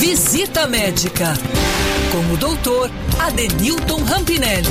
Visita Médica, com o doutor Adenilton Rampinelli.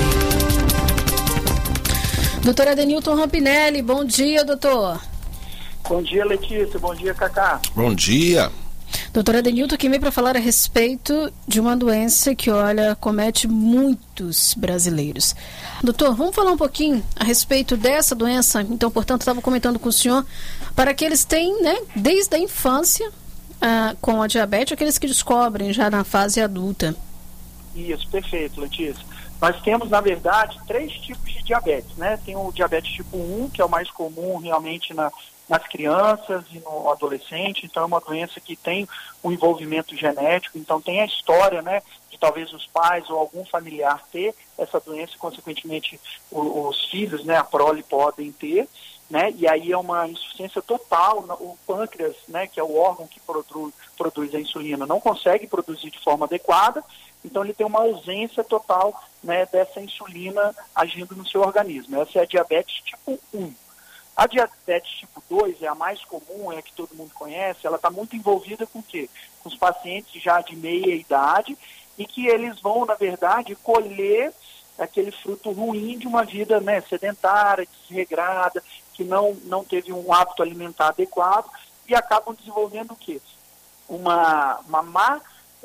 Doutor Adenilton Rampinelli, bom dia, doutor. Bom dia, Letícia. Bom dia, Cacá. Bom dia. Doutor Adenilton, que vem para falar a respeito de uma doença que, comete muitos brasileiros. Doutor, vamos falar um pouquinho a respeito dessa doença. Então, portanto, estava comentando com o senhor, para aqueles que têm, desde a infância, com a diabetes, aqueles que descobrem já na fase adulta. Isso, perfeito, Letícia. Nós temos, na verdade, 3 tipos de diabetes, né? Tem o diabetes tipo 1, que é o mais comum realmente nas crianças e no adolescente. Então é uma doença que tem um envolvimento genético, então tem a história, de talvez os pais ou algum familiar ter essa doença e, consequentemente, os filhos, a prole podem ter, e aí é uma insuficiência total. O pâncreas, que é o órgão que produz a insulina, não consegue produzir de forma adequada, então ele tem uma ausência total, dessa insulina agindo no seu organismo. Essa é a diabetes tipo 1. A diabetes tipo 2 é a mais comum, é a que todo mundo conhece. Ela está muito envolvida com o quê? Com os pacientes já de meia idade e que eles vão, na verdade, colher aquele fruto ruim de uma vida sedentária, desregrada, que não teve um hábito alimentar adequado e acabam desenvolvendo o quê? Uma má,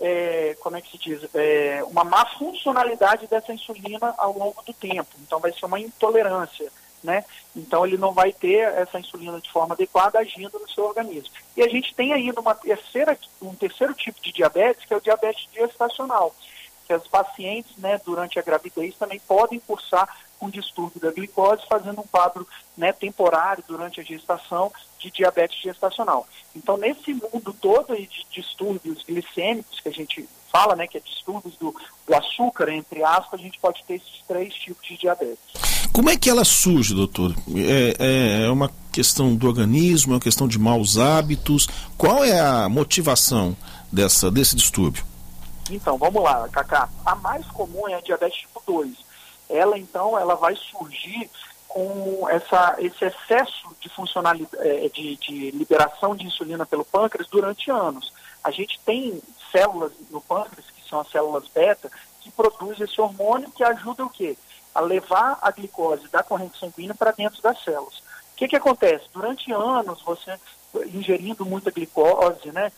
uma má funcionalidade dessa insulina ao longo do tempo. Então vai ser uma intolerância. Então ele não vai ter essa insulina de forma adequada agindo no seu organismo. E a gente tem ainda um terceiro tipo de diabetes, que é o diabetes gestacional, que as pacientes, durante a gravidez também podem cursar com distúrbio da glicose, fazendo um quadro temporário durante a gestação de diabetes gestacional. Então, nesse mundo todo de distúrbios glicêmicos, que a gente fala, que é distúrbios do açúcar, entre aspas, a gente pode ter esses 3 tipos de diabetes. Como é que ela surge, doutor? É uma questão do organismo, é uma questão de maus hábitos? Qual é a motivação desse distúrbio? Então, vamos lá, Cacá. A mais comum é a diabetes tipo 2. Ela vai surgir com esse excesso de funcionalidade, de liberação de insulina pelo pâncreas durante anos. A gente tem células no pâncreas, que são as células beta, que produzem esse hormônio que ajuda o quê? A levar a glicose da corrente sanguínea para dentro das células. O que acontece? Durante anos, você ingerindo muita glicose,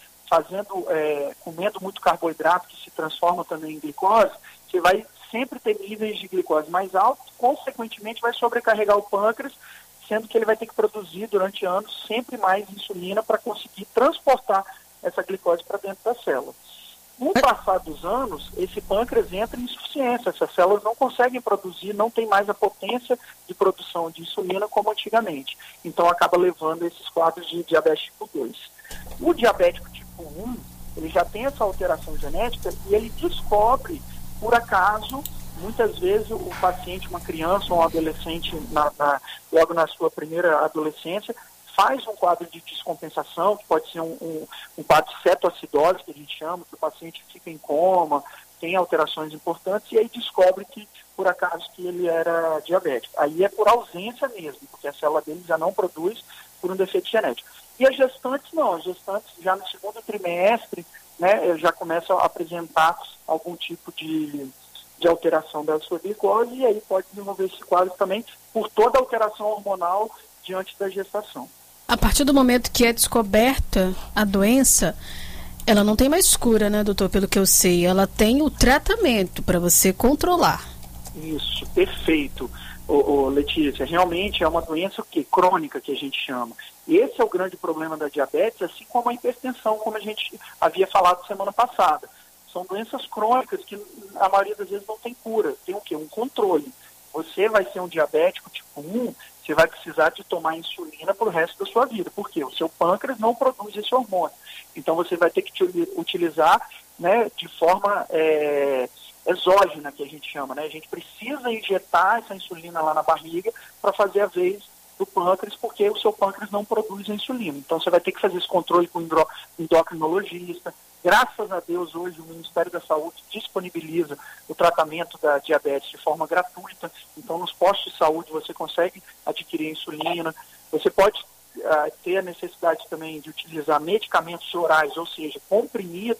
comendo muito carboidrato que se transforma também em glicose, você vai sempre ter níveis de glicose mais altos, consequentemente vai sobrecarregar o pâncreas, sendo que ele vai ter que produzir durante anos sempre mais insulina para conseguir transportar essa glicose para dentro da célula. Com o passar dos anos, esse pâncreas entra em insuficiência, essas células não conseguem produzir, não tem mais a potência de produção de insulina como antigamente. Então acaba levando a esses quadros de diabetes tipo 2. O diabético tipo 1, ele já tem essa alteração genética e ele descobre, por acaso, muitas vezes o paciente, uma criança ou um adolescente, logo na sua primeira adolescência, faz um quadro de descompensação, que pode ser um quadro de cetoacidose, que a gente chama, que o paciente fica em coma, tem alterações importantes, e aí descobre que, por acaso, que ele era diabético. Aí é por ausência mesmo, porque a célula dele já não produz por um defeito genético. E as gestantes não, as gestantes já no segundo trimestre, já começam a apresentar algum tipo de alteração da sua glicose, e aí pode desenvolver esse quadro também por toda a alteração hormonal diante da gestação. A partir do momento que é descoberta a doença, ela não tem mais cura, doutor? Pelo que eu sei, ela tem o tratamento para você controlar. Isso, perfeito. Letícia, realmente é uma doença crônica, que a gente chama. Esse é o grande problema da diabetes, assim como a hipertensão, como a gente havia falado semana passada. São doenças crônicas que a maioria das vezes não tem cura. Tem o quê? Um controle. Você vai ser um diabético tipo 1, você vai precisar de tomar insulina para o resto da sua vida. Por quê? O seu pâncreas não produz esse hormônio. Então você vai ter que utilizar de forma exógena, que a gente chama. A gente precisa injetar essa insulina lá na barriga para fazer a vez do pâncreas, porque o seu pâncreas não produz a insulina. Então você vai ter que fazer esse controle com o endocrinologista. Graças a Deus, hoje o Ministério da Saúde disponibiliza o tratamento da diabetes de forma gratuita. Então, nos postos de saúde você consegue adquirir insulina. Você pode ter a necessidade também de utilizar medicamentos orais, ou seja, comprimidos,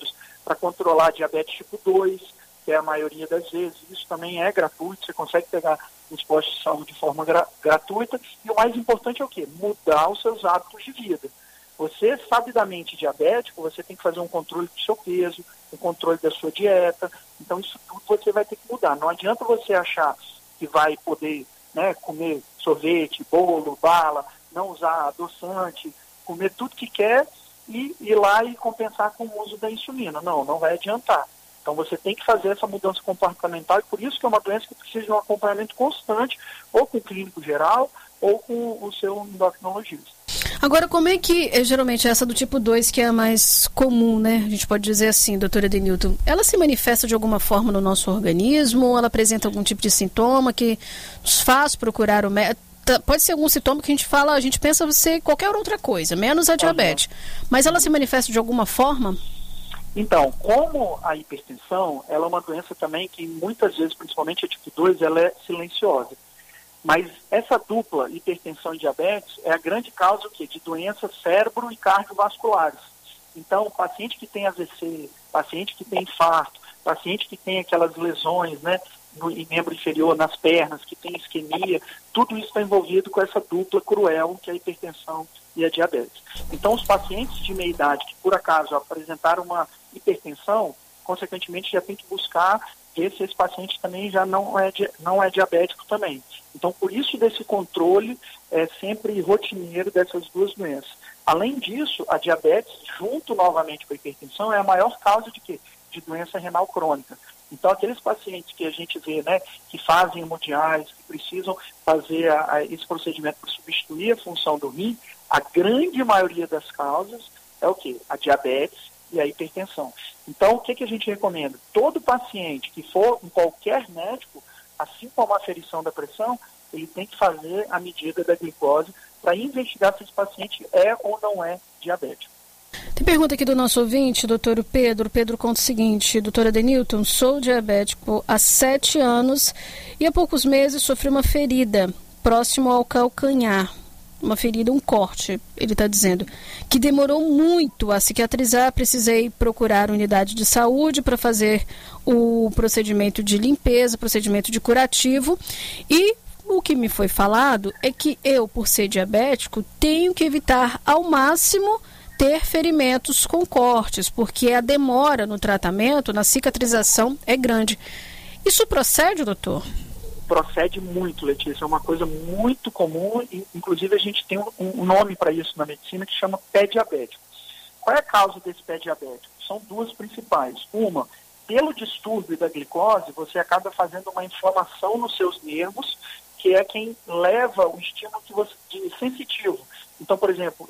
para controlar a diabetes tipo 2, que é a maioria das vezes. Isso também é gratuito, você consegue pegar nos postos de saúde de forma gratuita. E o mais importante é o quê? Mudar os seus hábitos de vida. Você, sabidamente diabético, você tem que fazer um controle do seu peso, um controle da sua dieta. Então, isso tudo você vai ter que mudar. Não adianta você achar que vai poder, né, comer sorvete, bolo, bala, não usar adoçante, comer tudo que quer e ir lá e compensar com o uso da insulina. Não vai adiantar. Então você tem que fazer essa mudança comportamental e por isso que é uma doença que precisa de um acompanhamento constante, ou com o clínico geral, ou com o seu endocrinologista. Agora, como é que, geralmente, essa do tipo 2, que é a mais comum, né? A gente pode dizer assim, doutora Adenilton, ela se manifesta de alguma forma no nosso organismo? Ou ela apresenta algum tipo de sintoma que nos faz procurar o médico? Pode ser algum sintoma que a gente pensa ser qualquer outra coisa, menos a diabetes. Mas ela se manifesta de alguma forma? Então, como a hipertensão, ela é uma doença também que muitas vezes, principalmente a tipo 2, ela é silenciosa. Mas essa dupla, hipertensão e diabetes, é a grande causa de doenças cérebro e cardiovasculares. Então, paciente que tem AVC, paciente que tem infarto, paciente que tem aquelas lesões, né, em membro inferior, nas pernas, que tem isquemia, tudo isso está envolvido com essa dupla cruel que é a hipertensão e a diabetes. Então, os pacientes de meia idade que, por acaso, apresentaram uma hipertensão, consequentemente, já tem que buscar ver se esse paciente também já não é diabético também. Então, por isso desse controle sempre rotineiro dessas duas doenças. Além disso, a diabetes, junto novamente com a hipertensão, é a maior causa de quê? De doença renal crônica. Então, aqueles pacientes que a gente vê, né, que fazem hemodiálise, que precisam fazer esse procedimento para substituir a função do rim, a grande maioria das causas é o quê? A diabetes e a hipertensão. Então, o que a gente recomenda? Todo paciente que for em qualquer médico, assim como a aferição da pressão, ele tem que fazer a medida da glicose para investigar se esse paciente é ou não é diabético. Tem pergunta aqui do nosso ouvinte, doutor Pedro. Pedro conta o seguinte: doutora Adenilton, sou diabético há 7 anos e há poucos meses sofri uma ferida próximo ao calcanhar. Uma ferida, um corte, ele está dizendo, que demorou muito a cicatrizar. Precisei procurar unidade de saúde para fazer o procedimento de limpeza, procedimento de curativo, e o que me foi falado é que eu, por ser diabético, tenho que evitar ao máximo ter ferimentos com cortes, porque a demora no tratamento, na cicatrização, é grande. Isso procede, doutor? Procede muito, Letícia, é uma coisa muito comum, e inclusive a gente tem um nome para isso na medicina que chama pé diabético. Qual é a causa desse pé diabético? São duas principais. Uma, pelo distúrbio da glicose, você acaba fazendo uma inflamação nos seus nervos, que é quem leva o estímulo de sensitivo. Então, por exemplo,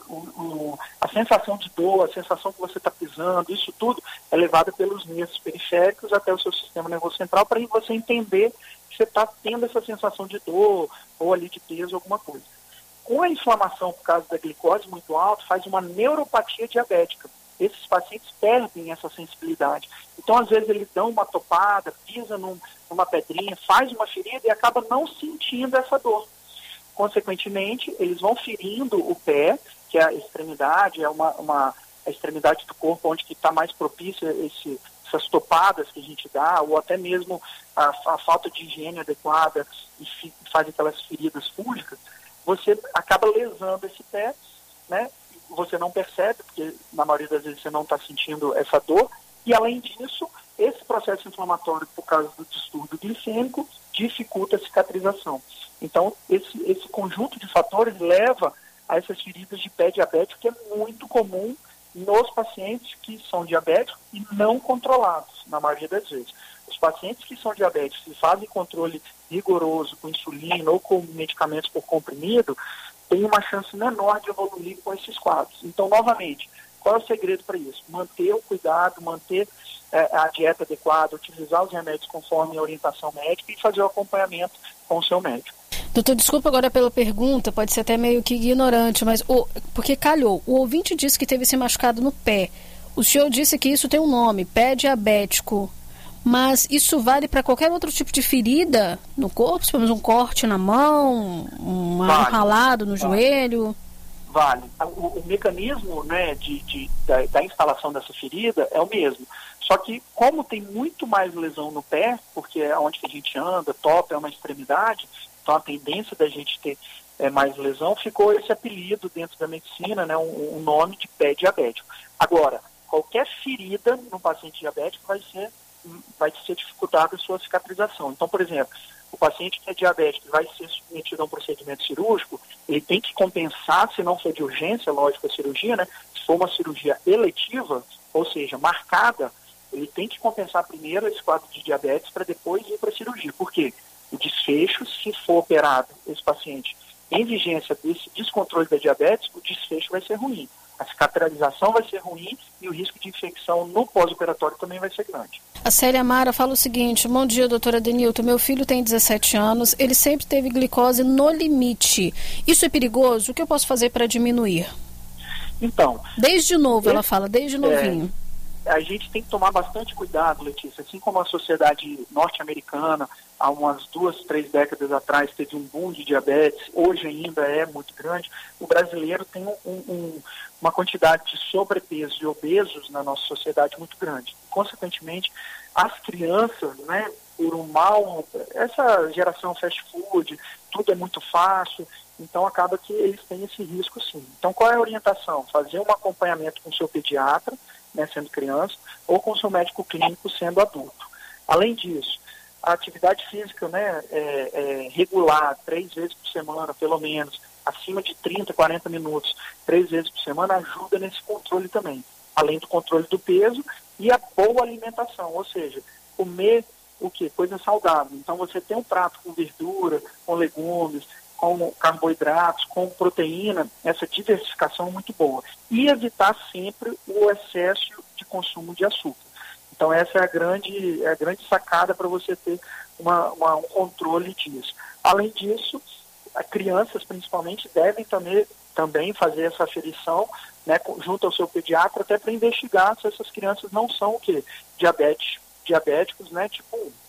a sensação de dor, a sensação que você está pisando, isso tudo é levado pelos nervos periféricos até o seu sistema nervoso central para você entender que você está tendo essa sensação de dor ou ali de peso, alguma coisa. Com a inflamação por causa da glicose muito alta, faz uma neuropatia diabética. Esses pacientes perdem essa sensibilidade. Então, às vezes, eles dão uma topada, pisa numa pedrinha, faz uma ferida e acaba não sentindo essa dor. Consequentemente, eles vão ferindo o pé, que é a extremidade, é a extremidade do corpo onde está mais propícia essas topadas que a gente dá, ou até mesmo a falta de higiene adequada e faz aquelas feridas fúngicas. Você acaba lesando esse pé, né? Você não percebe, porque na maioria das vezes você não está sentindo essa dor, e além disso, esse processo inflamatório, por causa do distúrbio glicêmico, dificulta a cicatrização. Então, esse conjunto de fatores leva a essas feridas de pé diabético, que é muito comum nos pacientes que são diabéticos e não controlados, na maioria das vezes. Os pacientes que são diabéticos e fazem controle rigoroso com insulina ou com medicamentos por comprimido, têm uma chance menor de evoluir com esses quadros. Então, novamente, qual é o segredo para isso? Manter o cuidado, manter a dieta adequada, utilizar os remédios conforme a orientação médica e fazer o acompanhamento com o seu médico. Doutor, desculpa agora pela pergunta, pode ser até meio que ignorante, mas porque calhou, o ouvinte disse que teve esse machucado no pé. O senhor disse que isso tem um nome, pé diabético, mas isso vale para qualquer outro tipo de ferida no corpo? Se formos um corte na mão, um ralado no joelho? Vale. O mecanismo, né, da instalação dessa ferida é o mesmo. Só que, como tem muito mais lesão no pé, porque é onde que a gente anda, topa é uma extremidade, então a tendência da gente ter mais lesão, ficou esse apelido dentro da medicina, né, um nome de pé diabético. Agora, qualquer ferida no paciente diabético vai ser dificultada a sua cicatrização. Então, por exemplo, o paciente que é diabético vai ser submetido a um procedimento cirúrgico, ele tem que compensar, se não for de urgência, lógico, a cirurgia, né? Se for uma cirurgia eletiva, ou seja, marcada, ele tem que compensar primeiro esse quadro de diabetes para depois ir para a cirurgia. Por quê? O desfecho, se for operado esse paciente em vigência desse descontrole da diabetes, o desfecho vai ser ruim. A cicatrização vai ser ruim e o risco de infecção no pós-operatório também vai ser grande. A Célia Mara fala o seguinte: bom dia, doutora Adenilton, meu filho tem 17 anos, ele sempre teve glicose no limite. Isso é perigoso? O que eu posso fazer para diminuir? Então... Desde novo, ela fala, desde novinho. A gente tem que tomar bastante cuidado, Letícia. Assim como a sociedade norte-americana, há umas 2, 3 décadas atrás, teve um boom de diabetes, hoje ainda é muito grande, o brasileiro tem uma quantidade de sobrepeso e obesos na nossa sociedade muito grande. Consequentemente, as crianças, né, por um mal, essa geração fast food, tudo é muito fácil, então acaba que eles têm esse risco sim. Então qual é a orientação? Fazer um acompanhamento com o seu pediatra, né, sendo criança, ou com o seu médico clínico sendo adulto. Além disso, a atividade física, né, regular, 3 vezes por semana, pelo menos, acima de 30, 40 minutos, 3 vezes por semana, ajuda nesse controle também. Além do controle do peso e a boa alimentação, ou seja, comer o quê? Coisa saudável. Então você tem um prato com verdura, com legumes, com carboidratos, com proteína, essa diversificação é muito boa. E evitar sempre o excesso de consumo de açúcar. Então essa é a grande sacada para você ter um controle disso. Além disso, as crianças principalmente devem também fazer essa aferição, né, junto ao seu pediatra, até para investigar se essas crianças não são o quê? Diabéticos, né, tipo 1.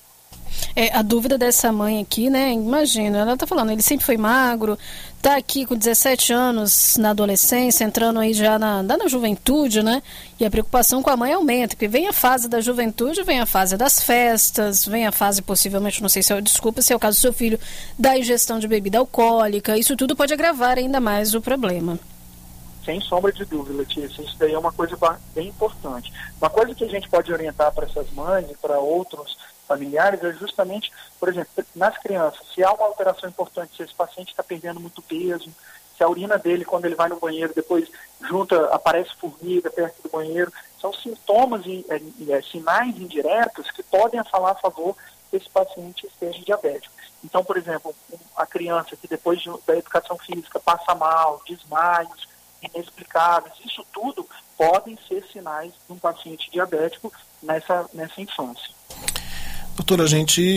A dúvida dessa mãe aqui, né, imagina, ela tá falando, ele sempre foi magro, tá aqui com 17 anos na adolescência, entrando aí já na juventude, né, e a preocupação com a mãe aumenta, porque vem a fase da juventude, vem a fase das festas, vem a fase possivelmente, não sei se é o caso do seu filho, da ingestão de bebida alcoólica, isso tudo pode agravar ainda mais o problema. Sem sombra de dúvida, Letícia, isso daí é uma coisa bem importante. Uma coisa que a gente pode orientar para essas mães e para outros familiares é justamente, por exemplo, nas crianças, se há uma alteração importante, se esse paciente está perdendo muito peso, se a urina dele, quando ele vai no banheiro, depois aparece formiga perto do banheiro, são sintomas e sinais indiretos que podem falar a favor que esse paciente esteja diabético. Então, por exemplo, a criança que depois da educação física passa mal, desmaios inexplicáveis, isso tudo podem ser sinais de um paciente diabético nessa infância. Doutora,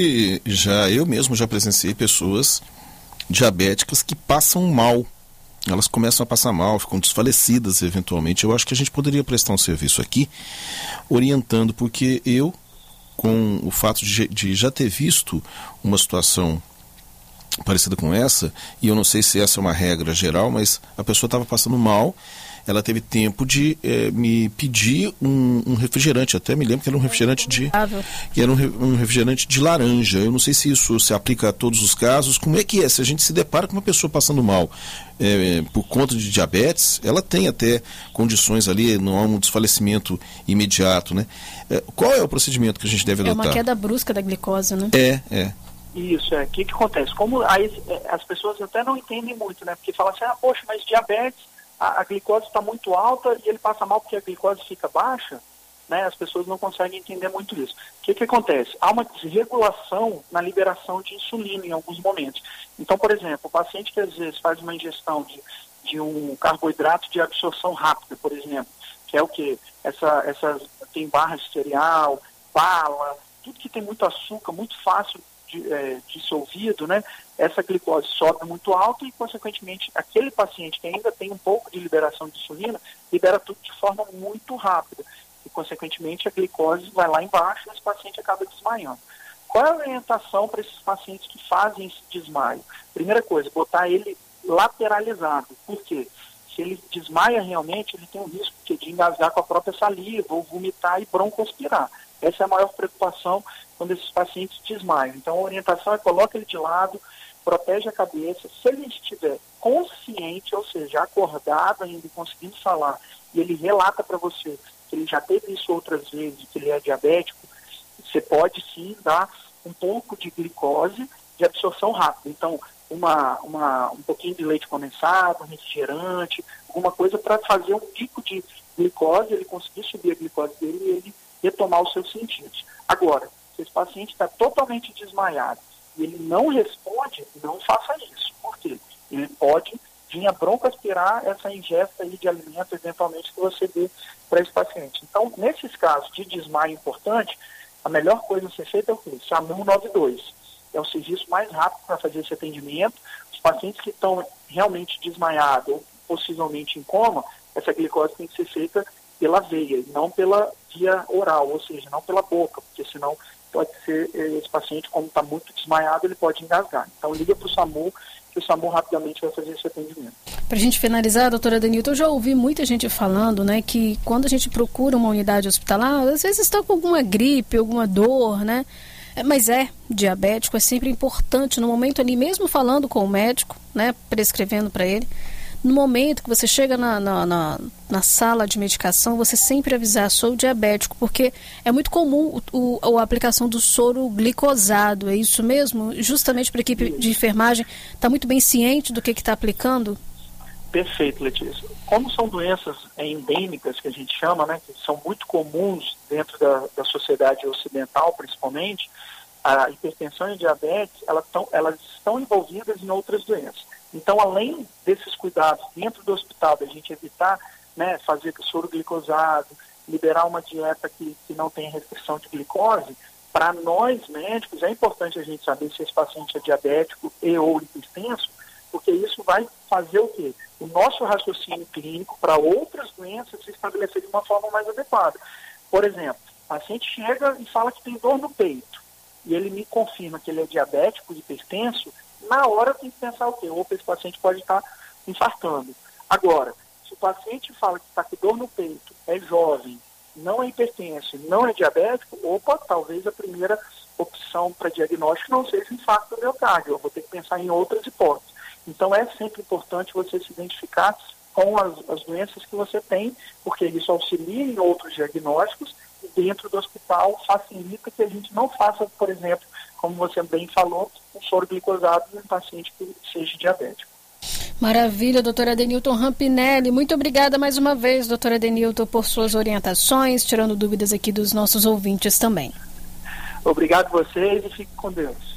eu mesmo já presenciei pessoas diabéticas que passam mal. Elas começam a passar mal, ficam desfalecidas eventualmente. Eu acho que a gente poderia prestar um serviço aqui, orientando, porque eu, com o fato de já ter visto uma situação parecida com essa, e eu não sei se essa é uma regra geral, mas a pessoa estava passando mal, ela teve tempo de me pedir um refrigerante, até me lembro que era um refrigerante um refrigerante de laranja. Eu não sei se isso se aplica a todos os casos. Como é que é? Se a gente se depara com uma pessoa passando mal por conta de diabetes, ela tem até condições ali, não há um desfalecimento imediato, né? Qual é o procedimento que a gente deve adotar? É uma queda brusca da glicose, né? Isso, o que acontece? Como aí, as pessoas até não entendem muito, né? Porque falam assim, poxa, mas diabetes, a glicose está muito alta e ele passa mal porque a glicose fica baixa, né? As pessoas não conseguem entender muito isso. O que acontece? Há uma desregulação na liberação de insulina em alguns momentos. Então, por exemplo, o paciente que às vezes faz uma ingestão de um carboidrato de absorção rápida, por exemplo, que é o quê? Tem barras de cereal, bala, tudo que tem muito açúcar, muito fácil dissolvido, né? Essa glicose sobe muito alta e, consequentemente, aquele paciente que ainda tem um pouco de liberação de insulina, libera tudo de forma muito rápida. E, consequentemente, a glicose vai lá embaixo e esse paciente acaba desmaiando. Qual é a orientação para esses pacientes que fazem esse desmaio? Primeira coisa, botar ele lateralizado. Por quê? se ele desmaia realmente, ele tem um risco de engasgar com a própria saliva ou vomitar e broncoaspirar. Essa é a maior preocupação quando esses pacientes desmaiam. Então, a orientação é coloca ele de lado, protege a cabeça. Se ele estiver consciente, ou seja, acordado ainda e conseguindo falar, e ele relata para você que ele já teve isso outras vezes, que ele é diabético, você pode sim dar um pouco de glicose de absorção rápida. Então, um pouquinho de leite condensado, um refrigerante, alguma coisa para fazer um pico de glicose, ele conseguir subir a glicose dele e ele retomar os seus sentidos. Agora, se esse paciente está totalmente desmaiado e ele não responde, não faça isso. Por quê? Ele pode vir a broncoaspirar essa ingesta aí de alimento, eventualmente, que você dê para esse paciente. Então, nesses casos de desmaio importante, a melhor coisa a ser feita é o quê? SAMU 92. É o serviço mais rápido para fazer esse atendimento. Os pacientes que estão realmente desmaiados ou possivelmente em coma, essa glicose tem que ser feita pela veia, não pela via oral, ou seja, não pela boca, porque senão pode ser, esse paciente, como está muito desmaiado, ele pode engasgar. Então, liga para o SAMU, que o SAMU rapidamente vai fazer esse atendimento. Para a gente finalizar, doutora Adenilton, eu já ouvi muita gente falando, né, que quando a gente procura uma unidade hospitalar, às vezes está com alguma gripe, alguma dor, né? Mas diabético é sempre importante no momento ali, mesmo falando com o médico, né, prescrevendo para ele, no momento que você chega na sala de medicação, você sempre avisar, sou diabético, porque é muito comum a aplicação do soro glicosado, é isso mesmo? Justamente para a equipe de enfermagem estar muito bem ciente do que está aplicando? Perfeito, Letícia. Como são doenças endêmicas, que a gente chama, né, que são muito comuns dentro da sociedade ocidental, principalmente, a hipertensão e a diabetes, elas estão envolvidas em outras doenças. Então, além desses cuidados dentro do hospital, da gente evitar, né, fazer soro glicosado, liberar uma dieta que não tem restrição de glicose, para nós médicos é importante a gente saber se esse paciente é diabético e ou hipertenso, porque isso vai fazer o quê? O nosso raciocínio clínico para outras doenças se estabelecer de uma forma mais adequada. Por exemplo, o paciente chega e fala que tem dor no peito, e ele me confirma que ele é diabético e hipertenso, na hora tem que pensar o quê? Opa, esse paciente pode estar infartando. Agora, se o paciente fala que está com dor no peito, é jovem, não é hipertenso, não é diabético, opa, talvez a primeira opção para diagnóstico não seja infarto do miocárdio, eu vou ter que pensar em outras hipóteses. Então é sempre importante você se identificar com as doenças que você tem, porque isso auxilia em outros diagnósticos e dentro do hospital facilita que a gente não faça, por exemplo, como você bem falou, um soro glicosado em um paciente que seja diabético. Maravilha, doutora Adenilton Rampinelli. Muito obrigada mais uma vez, doutora Adenilton, por suas orientações, tirando dúvidas aqui dos nossos ouvintes também. Obrigado a vocês e fiquem com Deus.